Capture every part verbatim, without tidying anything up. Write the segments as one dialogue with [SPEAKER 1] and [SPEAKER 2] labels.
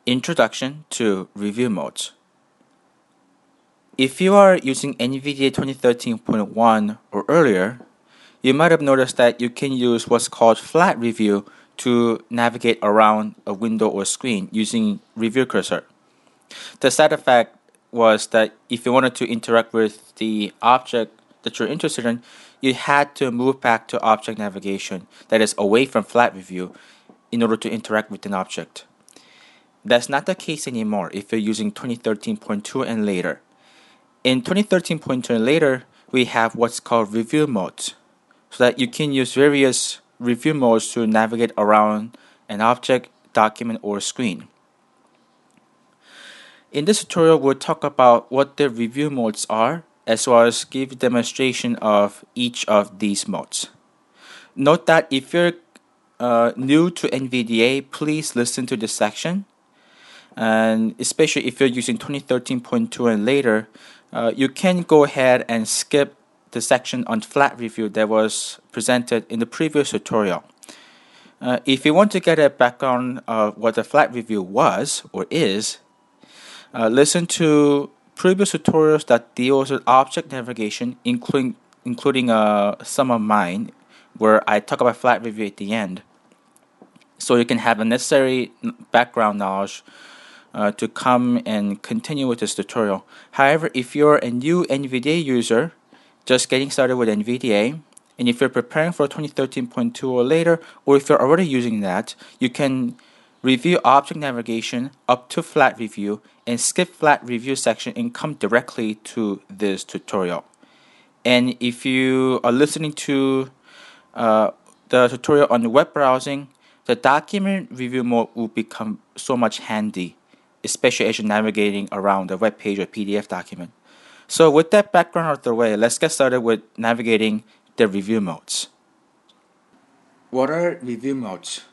[SPEAKER 1] Introduction to Review Modes. If you are using NVIDIA twenty thirteen point one or earlier, you might have noticed that you can use what's called flat review to navigate around a window or screen using Review Cursor. The side effect was that if you wanted to interact with the object that you're interested in, you had to move back to object navigation, that is away from flat review, in order to interact with an object. That's not the case anymore if you're using twenty thirteen point two and later. In twenty thirteen point two and later, we have what's called review modes, so that you can use various review modes to navigate around an object, document, or screen. In this tutorial, we'll talk about what the review modes are, as well as give a demonstration of each of these modes. Note that if you're uh, new to N V D A, please listen to this section. And especially if you're using twenty thirteen point two and later, uh, you can go ahead and skip the section on flat review that was presented in the previous tutorial. Uh, if you want to get a background of what the flat review was or is, uh, listen to previous tutorials that deal with object navigation, including including uh, some of mine, where I talk about flat review at the end, so you can have a necessary background knowledge Uh, to come and continue with this tutorial. However, if you're a new N V D A user, just getting started with N V D A, and if you're preparing for twenty thirteen point two or later, or if you're already using that, you can review object navigation up to flat review and skip flat review section and come directly to this tutorial. And if you are listening to uh, the tutorial on the web browsing, the document review mode will become so much handy, especially as you're navigating around a web page or P D F document. So with that background out of the way, let's get started with navigating the review modes. What are review modes?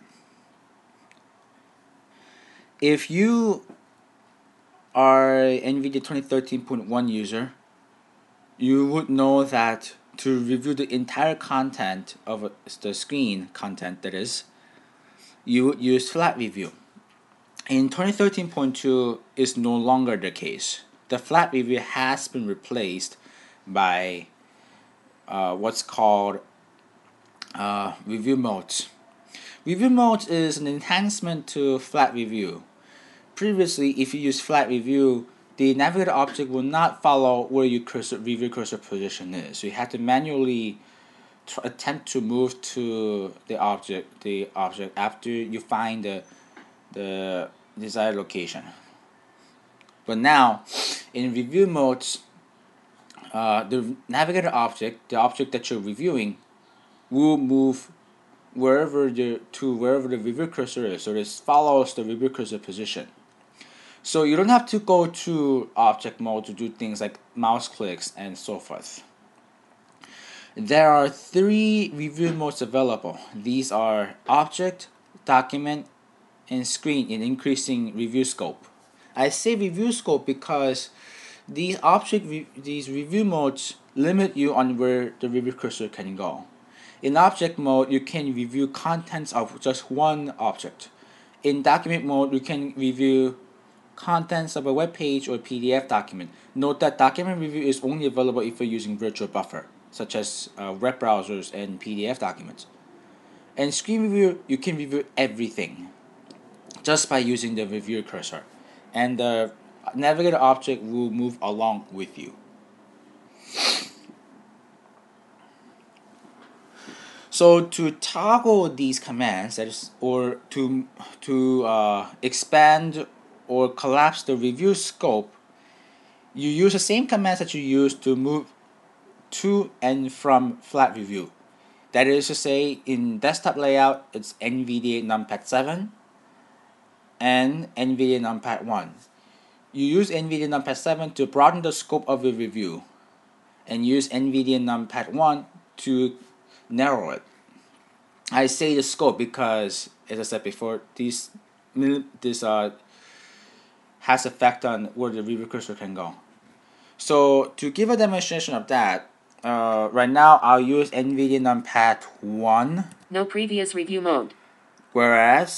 [SPEAKER 1] If you are an NVIDIA twenty thirteen point one user, you would know that to review the entire content of the screen content, that is, you would use flat review. In twenty thirteen point two is no longer the case. The flat review has been replaced by uh, what's called uh, review modes. Review modes is an enhancement to flat review. Previously, if you use flat review, the navigator object will not follow where your cursor, review cursor position is. So you have to manually tr- attempt to move to the object, the object after you find the the desired location. But now, in review modes, uh, the navigator object, the object that you're reviewing, will move wherever the to wherever the review cursor is. So this follows the review cursor position. So you don't have to go to object mode to do things like mouse clicks and so forth. There are three review modes available. These are object, document, and screen in increasing review scope. I say review scope because these object re- these review modes limit you on where the review cursor can go. In object mode, you can review contents of just one object. In document mode, you can review contents of a web page or P D F document. Note that document review is only available if you're using virtual buffer, such as uh, web browsers and P D F documents. And screen review, you can review everything just by using the review cursor, and the navigator object will move along with you. So to toggle these commands, that is, or to to uh, expand or collapse the review scope, you use the same commands that you use to move to and from flat review. That is to say, in desktop layout, it's NVIDIA numpad seven and NVIDIA numpad one. You use NVIDIA numpad seven to broaden the scope of your review, and use NVIDIA numpad one to narrow it. I say the scope because, as I said before, this this uh has effect on where the review cursor can go. So to give a demonstration of that, uh, right now I'll use NVIDIA numpad one.
[SPEAKER 2] No previous review mode.
[SPEAKER 1] Whereas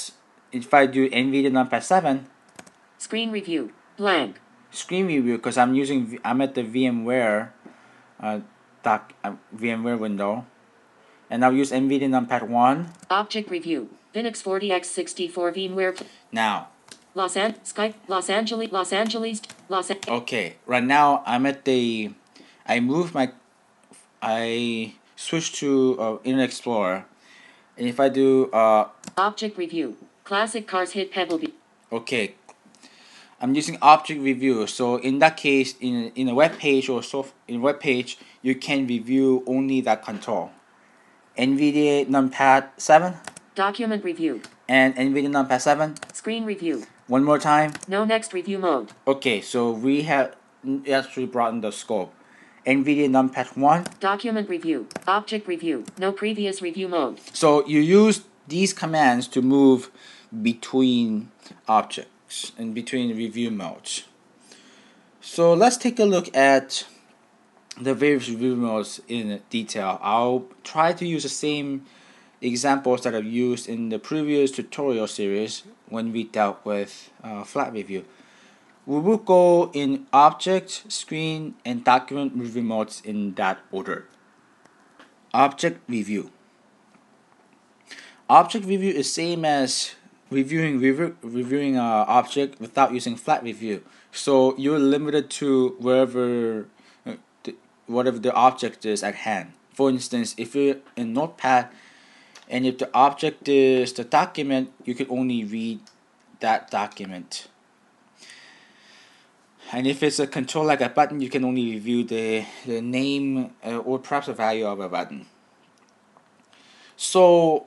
[SPEAKER 1] if I do NVIDIA NumPad seven,
[SPEAKER 2] screen review, blank.
[SPEAKER 1] Screen review, because I'm using I'm at the VMware uh, doc uh, VMware window, and I'll use NVIDIA NumPad one.
[SPEAKER 2] Object review, Linux forty by sixty-four VMware.
[SPEAKER 1] Now,
[SPEAKER 2] Los An Skype, Los Angeles, Los Angeles, Los. An
[SPEAKER 1] okay, right now I'm at the. I moved my. I switched to uh, Internet Explorer, and if I do uh.
[SPEAKER 2] Object review, classic cars hit Pebble Beach.
[SPEAKER 1] Okay. I'm using object review, so in that case, in in a web page or so in a web page, you can review only that control. NVIDIA NumPad seven.
[SPEAKER 2] Document review.
[SPEAKER 1] And NVIDIA NumPad seven.
[SPEAKER 2] Screen review.
[SPEAKER 1] One more time.
[SPEAKER 2] No next review mode.
[SPEAKER 1] Okay, so we have actually broadened the scope. NVIDIA NumPad one.
[SPEAKER 2] Document review. Object review. No previous review mode.
[SPEAKER 1] So you use these commands to move between objects and between review modes. So let's take a look at the various review modes in detail. I'll try to use the same examples that I've used in the previous tutorial series when we dealt with uh, flat review. We will go in object, screen, and document review modes in that order. Object review. Object review is same as reviewing review, reviewing a uh, object without using flat review. So you're limited to wherever uh, the, whatever the object is at hand. For instance, if you're in Notepad and if the object is the document, you can only read that document. And if it's a control like a button, you can only review the, the name uh, or perhaps the value of a button. So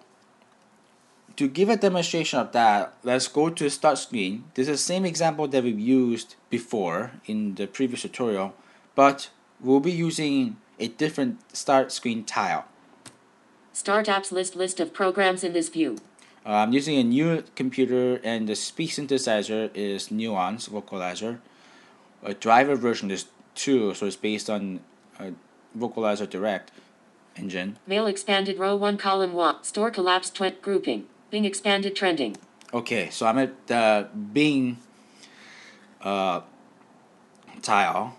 [SPEAKER 1] to give a demonstration of that, let's go to start screen. This is the same example that we've used before in the previous tutorial, but we'll be using a different start screen tile.
[SPEAKER 2] Start apps list list of programs in this view.
[SPEAKER 1] Uh, I'm using a new computer and the speech synthesizer is Nuance Vocalizer. A driver version is two, so it's based on a Vocalizer Direct engine.
[SPEAKER 2] Mail expanded row one column one. Store collapsed twenty grouping. Bing expanded trending.
[SPEAKER 1] Okay, so I'm at the Bing uh, tile.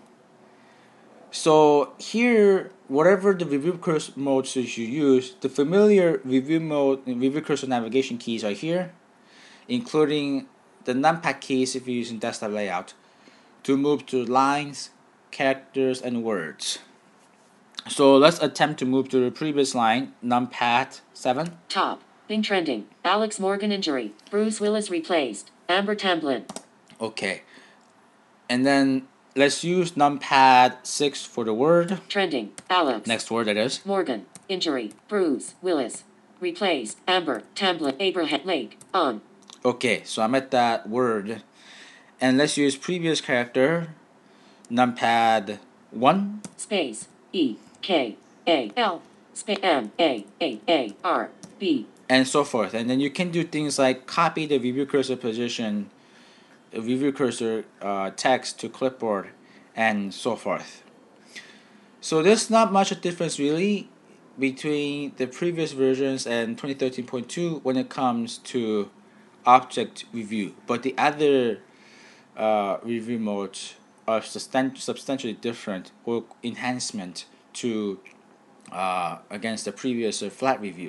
[SPEAKER 1] So here, whatever the review cursor modes you use, the familiar review mode and review cursor navigation keys are here, including the numpad keys if you're using desktop layout, to move to lines, characters, and words. So let's attempt to move to the previous line, numpad seven.
[SPEAKER 2] Top. Bing trending. Alex Morgan injury. Bruce Willis replaced. Amber Tamblyn.
[SPEAKER 1] Okay. And then let's use numpad six for the word.
[SPEAKER 2] Trending. Alex.
[SPEAKER 1] Next word that is.
[SPEAKER 2] Morgan. Injury. Bruce Willis. Replaced. Amber Tamblyn. Abraham Lake. On.
[SPEAKER 1] Okay, so I'm at that word. And let's use previous character. Numpad one.
[SPEAKER 2] Space. E. K. A. L. Space. M. A. A. A. R. B.
[SPEAKER 1] And so forth. And then you can do things like copy the review cursor position, the review cursor uh, text to clipboard, and so forth. So there's not much a difference really between the previous versions and twenty thirteen point two when it comes to object review. But the other uh, review modes are substan substantially different or enhancement to uh, against the previous uh, flat review.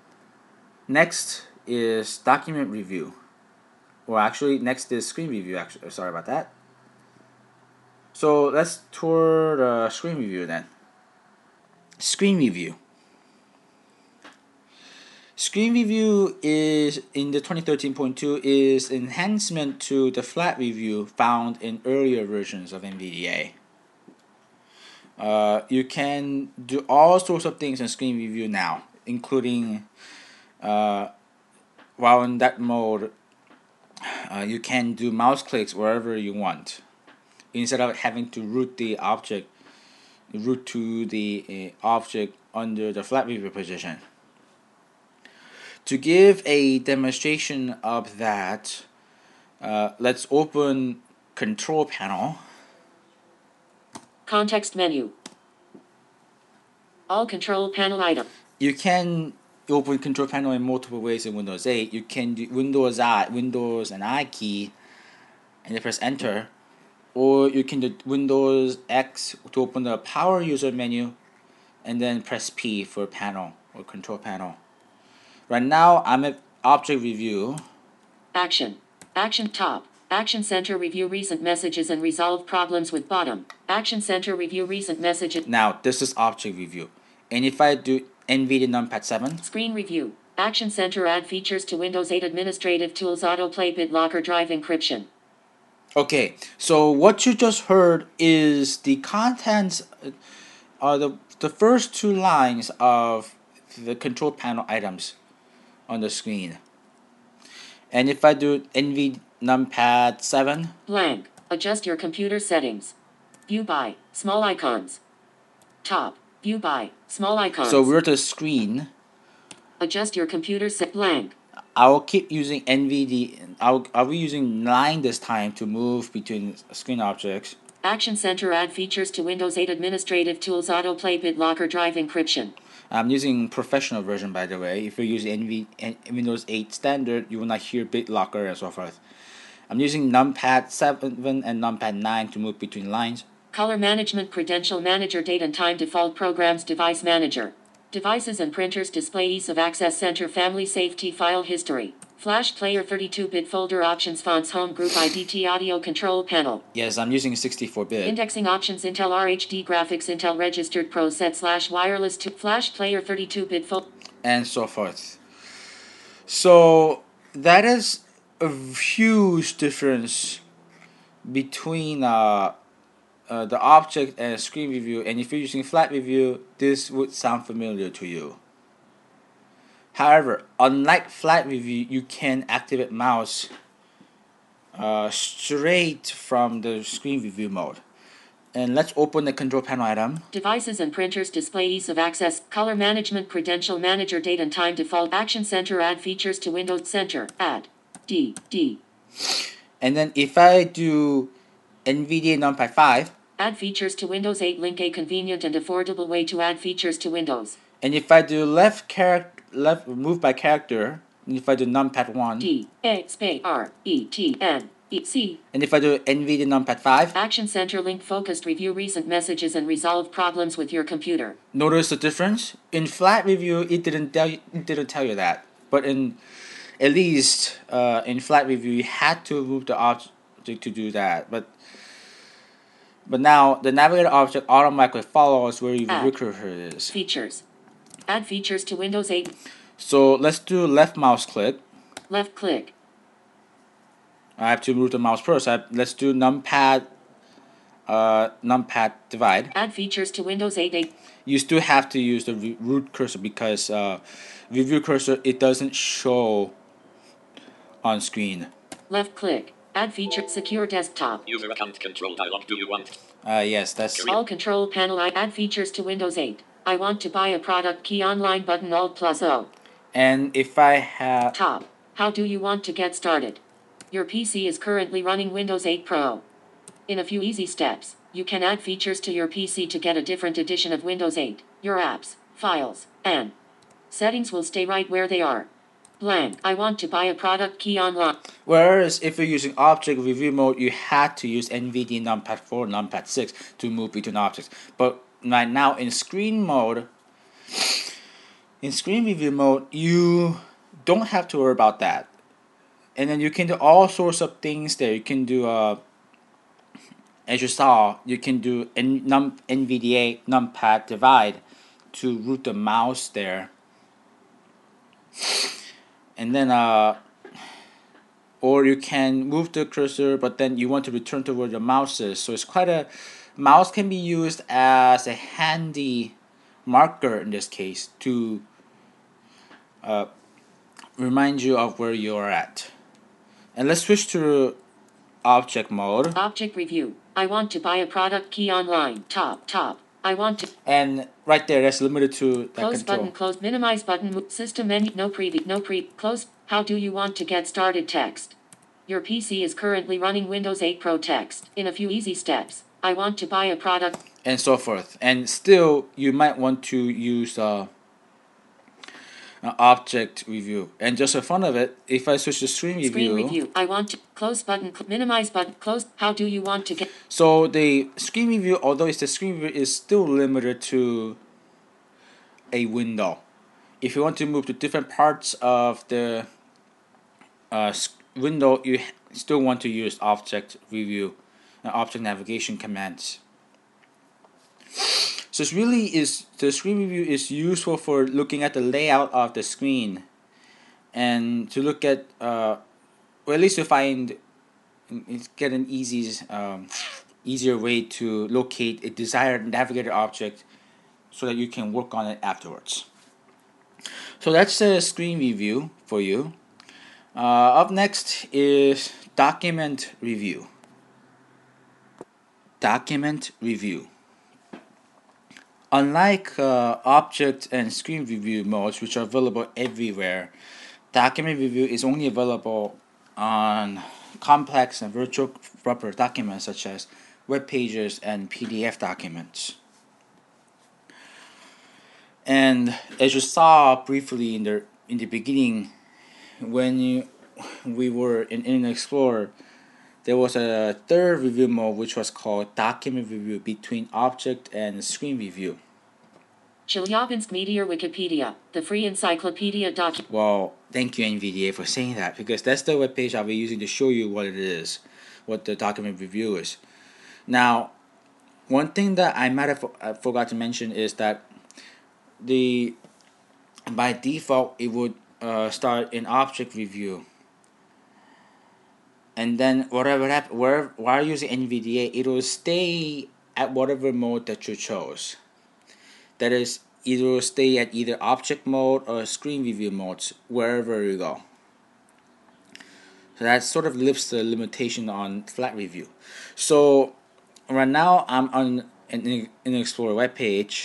[SPEAKER 1] Next is document review, or actually next is screen review. Actually, sorry about that. So let's tour the screen review then. Screen review. Screen review is in the twenty thirteen point two is enhancement to the flat review found in earlier versions of N V D A. Uh, you can do all sorts of things in screen review now, including Uh, while in that mode, uh, you can do mouse clicks wherever you want, instead of having to root the object, root to the uh, object under the flat review position. To give a demonstration of that, uh, let's open Control Panel.
[SPEAKER 2] Context menu. All Control Panel item.
[SPEAKER 1] You can you open control panel in multiple ways in Windows eight. You can do Windows I, Windows and I key, and you press enter, or you can do Windows X to open the power user menu, and then press P for panel or control panel. Right now I'm at object review.
[SPEAKER 2] Action. Action top. Action Center review recent messages and resolve problems with bottom. Action Center review recent messages.
[SPEAKER 1] Now this is object review, and if I do NVIDIA Numpad seven.
[SPEAKER 2] Screen review. Action Center add features to Windows eight administrative tools, autoplay, BitLocker, drive encryption.
[SPEAKER 1] Okay, so what you just heard is the contents, are the the first two lines of the control panel items on the screen. And if I do NVIDIA Numpad seven.
[SPEAKER 2] Blank. Adjust your computer settings. View by. Small icons. Top. View by. Small icons.
[SPEAKER 1] So we're at the screen.
[SPEAKER 2] Adjust your computer set. Blank.
[SPEAKER 1] I will keep using NVIDIA. I'll, I'll be using line this time to move between screen objects.
[SPEAKER 2] Action Center add features to Windows eight administrative tools, autoplay, BitLocker, drive encryption.
[SPEAKER 1] I'm using professional version, by the way. If you're using NV, Windows eight standard, you will not hear BitLocker and so forth. I'm using Numpad seven and Numpad nine to move between lines.
[SPEAKER 2] Color management, credential manager, date and time, default programs, device manager. Devices and printers, display, ease of access, center, family, safety, file history. Flash player, thirty-two bit folder options, fonts, home group I D T, audio control panel.
[SPEAKER 1] Yes, I'm using sixty-four bit.
[SPEAKER 2] Indexing options, Intel R H D graphics, Intel registered Pro set slash wireless to Flash player, thirty-two bit folder.
[SPEAKER 1] And so forth. So that is a huge difference between uh, uh, the object and screen review. And if you're using flat review, this would sound familiar to you. However, unlike flat review, you can activate mouse uh, straight from the screen review mode. And let's open the control panel item.
[SPEAKER 2] Devices and printers, display, ease of access, color management, credential manager, date and time, default, Action Center add features to Windows Center, add, D, D.
[SPEAKER 1] And then if I do NVIDIA Numpad five.
[SPEAKER 2] Add features to Windows eight, link, a convenient and affordable way to add features to Windows.
[SPEAKER 1] And if I do left character, left move by character, and if I do Numpad one.
[SPEAKER 2] D, A, space, R, E, T, N. E C.
[SPEAKER 1] And if I do NVIDIA Numpad five.
[SPEAKER 2] Action Center link focused review recent messages and resolve problems with your computer.
[SPEAKER 1] Notice the difference? In flat review, it didn't tell you, it didn't tell you that. But in at least uh, in flat review, you had to move the object to do that. But but now the navigator object automatically follows where your
[SPEAKER 2] Add
[SPEAKER 1] cursor is.
[SPEAKER 2] Features. Add features to Windows eight.
[SPEAKER 1] So let's do left mouse click.
[SPEAKER 2] Left click.
[SPEAKER 1] I have to move the mouse first. I, let's do numpad, uh, numpad divide.
[SPEAKER 2] Add features to Windows eight. eight.
[SPEAKER 1] You still have to use the re root cursor because uh, review cursor, it doesn't show on screen.
[SPEAKER 2] Left click. Add feature, secure desktop.
[SPEAKER 3] User account control dialog. Do you want?
[SPEAKER 1] Uh, yes, that's.
[SPEAKER 2] All control panel. I add features to Windows eight. I want to buy a product, key online button, Alt plus O.
[SPEAKER 1] And if I have.
[SPEAKER 2] Top. How do you want to get started? Your P C is currently running Windows eight Pro. In a few easy steps, you can add features to your P C to get a different edition of Windows eight. Your apps, files, and settings will stay right where they are. Blank. I want to buy a product, key online.
[SPEAKER 1] Whereas if you're using object review mode, you had to use NVIDIA Numpad four, Numpad six to move between objects. But right now in screen mode, in screen review mode, you don't have to worry about that. And then you can do all sorts of things there. You can do, uh, as you saw, you can do N num NVDA Numpad divide to route the mouse there. And then, uh, or you can move the cursor, but then you want to return to where the mouse is. So it's quite a, mouse can be used as a handy marker in this case to uh, remind you of where you are at. And let's switch to object mode.
[SPEAKER 2] Object review. I want to buy a product, key online. Top, top. I want to.
[SPEAKER 1] And right there, that's limited to that
[SPEAKER 2] close
[SPEAKER 1] control.
[SPEAKER 2] button, close, minimize button, system menu, no preview, no pre, close. How do you want to get started text? Your P C is currently running Windows eight Pro text. In a few easy steps, I want to buy a product.
[SPEAKER 1] And so forth. And still, you might want to use uh, uh, object review. And just for fun of it, if I switch to screen review,
[SPEAKER 2] Screen review. I want to close button, cl- minimize button, close. How do you want to get?
[SPEAKER 1] so the screen review, although it's the screen review, is still limited to a window. If you want to move to different parts of the uh, window, you still want to use object review and object navigation commands. So it's really is the screen review is useful for looking at the layout of the screen and to look at uh, or at least to find get an easy um, easier way to locate a desired navigator object so that you can work on it afterwards. So that's the screen review for you. Uh, up next is document review. Document review. Unlike uh, object and screen review modes, which are available everywhere, document review is only available on complex and virtual wrapper documents such as web pages and P D F documents. And as you saw briefly in the in the beginning, when you, we were in Internet Explorer, there was a third review mode which was called document review between object and screen review.
[SPEAKER 2] Chelyabinsk Meteor Wikipedia, the free encyclopedia document.
[SPEAKER 1] Well, thank you N V D A for saying that, because that's the web page I'll be using to show you what it is, what the document review is. Now, one thing that I might have I forgot to mention is that the by default it would uh, start in object review, and then whatever happen, where while using N V D A, it will stay at whatever mode that you chose. That is, it will stay at either object mode or screen review modes wherever you go. So that sort of lifts the limitation on flat review. So right now I'm on an, an Explorer web page,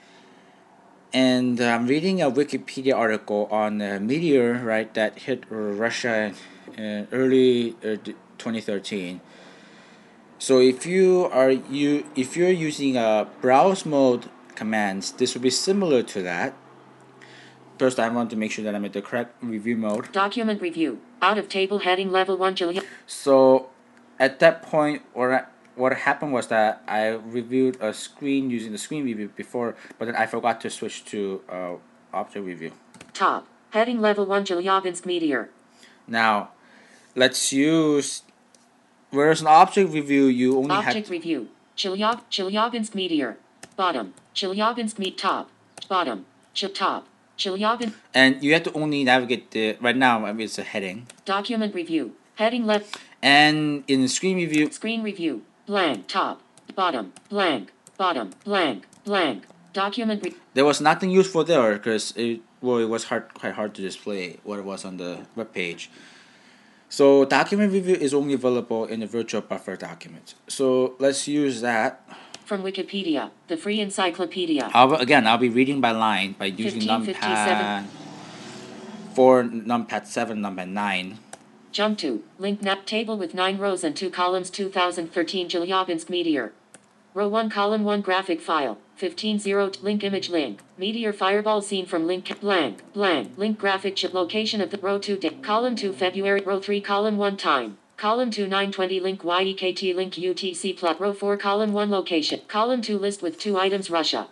[SPEAKER 1] and I'm reading a Wikipedia article on a meteor, right, that hit Russia in early uh, twenty thirteen. So if you are you if you're using a browse mode commands, this will be similar to that. First, I want to make sure that I'm at the correct review mode.
[SPEAKER 2] Document review. Out of table heading level one. Julia.
[SPEAKER 1] So at that point, or what happened was that I reviewed a screen using the screen review before, but then I forgot to switch to uh, object review.
[SPEAKER 2] Top heading level one. Chelyabinsk Meteor.
[SPEAKER 1] Now, let's use. Whereas an object review, you only
[SPEAKER 2] object
[SPEAKER 1] have.
[SPEAKER 2] review. Chelyab Chelyabinsk Meteor. Bottom. Chelyabinsk meet top. Bottom. Ch top. Chelyabinsk.
[SPEAKER 1] And you have to only navigate the right now. I mean, it's a heading.
[SPEAKER 2] Document review. Heading left.
[SPEAKER 1] And in screen review.
[SPEAKER 2] Screen review. Blank. Top. Bottom. Blank. Bottom. Blank. Blank. Document. Re
[SPEAKER 1] there was nothing useful there because it well it was hard quite hard to display what it was on the web page. So document review is only available in the virtual buffer document. So let's use that.
[SPEAKER 2] From Wikipedia, the free encyclopedia.
[SPEAKER 1] I'll, again, I'll be reading by line by using numpad four, numpad seven, numpad nine.
[SPEAKER 2] Jump to link nap table with nine rows and two columns. two thousand thirteen Chelyabinsk Meteor. Row one, column one, graphic file. fifteen zero link image link. Meteor fireball scene from link blank blank link graphic chip location of the row two day. Column two February. Row three, column one time. Column two nine twenty link Y E K T link U T C plot. Row four, column one location. Column two list with two items Russia.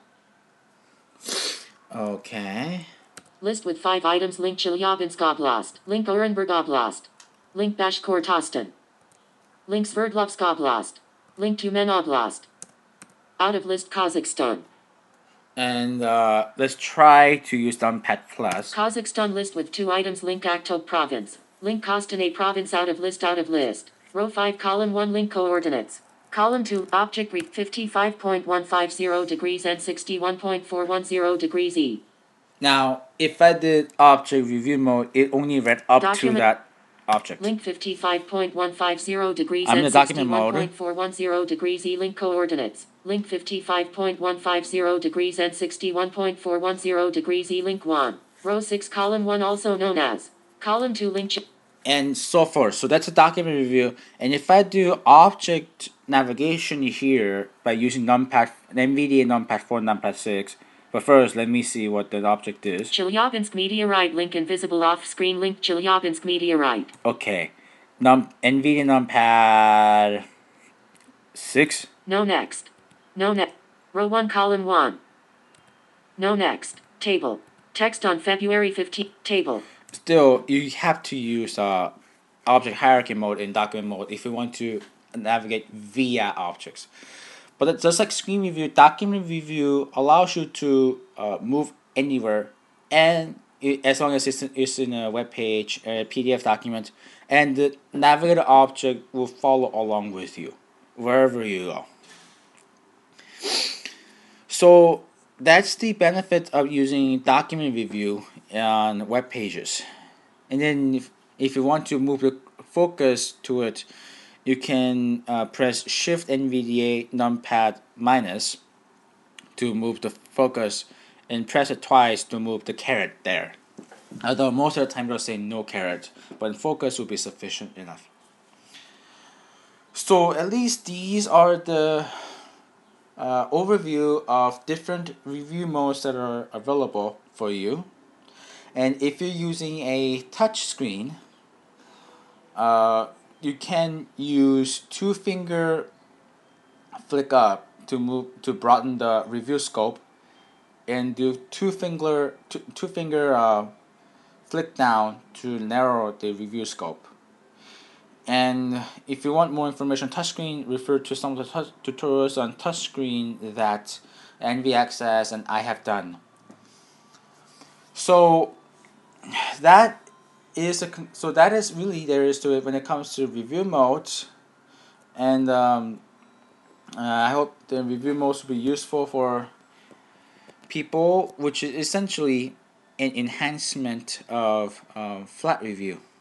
[SPEAKER 1] Okay.
[SPEAKER 2] List with five items link Chelyabinsk Oblast. Link Orenburg Oblast. Link Bashkortostan. Link Sverdlovsk Oblast. Link Tyumen Oblast. Out of list Kazakhstan.
[SPEAKER 1] And uh, let's try to use numpad plus.
[SPEAKER 2] Kazakhstan list with two items link Aktob province. Link Kostanay province out of list out of list. Row five, column one link coordinates. Column two object read fifty-five point one five zero degrees and sixty-one point four one zero degrees E.
[SPEAKER 1] Now, if I did object review mode, it only read up
[SPEAKER 2] document
[SPEAKER 1] to that object.
[SPEAKER 2] Link fifty-five point one five zero degrees
[SPEAKER 1] I'm
[SPEAKER 2] and
[SPEAKER 1] in the document mode.
[SPEAKER 2] sixty-one point four one zero degrees E link coordinates. Link fifty-five point one five zero degrees and sixty-one point four one zero degrees E link one. Row six, column one also known as. Column two link.
[SPEAKER 1] And so forth. So that's a document review. And if I do object navigation here by using numpad, N V D A numpad four, numpad six, But first, let me see what that object is.
[SPEAKER 2] Chelyabinsk meteorite link invisible off-screen link Chelyabinsk meteorite.
[SPEAKER 1] Okay. Num NVIDIA numpad six.
[SPEAKER 2] No next. No next. Row one column one. No next. Table. Text on February fifteenth. Table.
[SPEAKER 1] Still, you have to use uh, object hierarchy mode in document mode if you want to navigate via objects. But it's just like screen review, document review allows you to uh, move anywhere, and it, as long as it's in, it's in a web page, a P D F document, and the navigator object will follow along with you wherever you go. So that's the benefit of using document review on web pages. And then if, if you want to move the focus to it, you can uh, press Shift NVDA numpad minus to move the focus, and press it twice to move the caret there. Although most of the time they'll say no caret, but focus will be sufficient enough. So at least these are the uh, overview of different review modes that are available for you. And if you're using a touch screen, uh, you can use two finger flick up to move to broaden the review scope, and do two finger two, two finger uh, flick down to narrow the review scope. And if you want more information on touchscreen, refer to some of the touch tutorials on touchscreen that N V Access and I have done. So that is a so that is really there is to it when it comes to review modes, and um, uh, I hope the review modes will be useful for people, which is essentially an enhancement of um, flat review.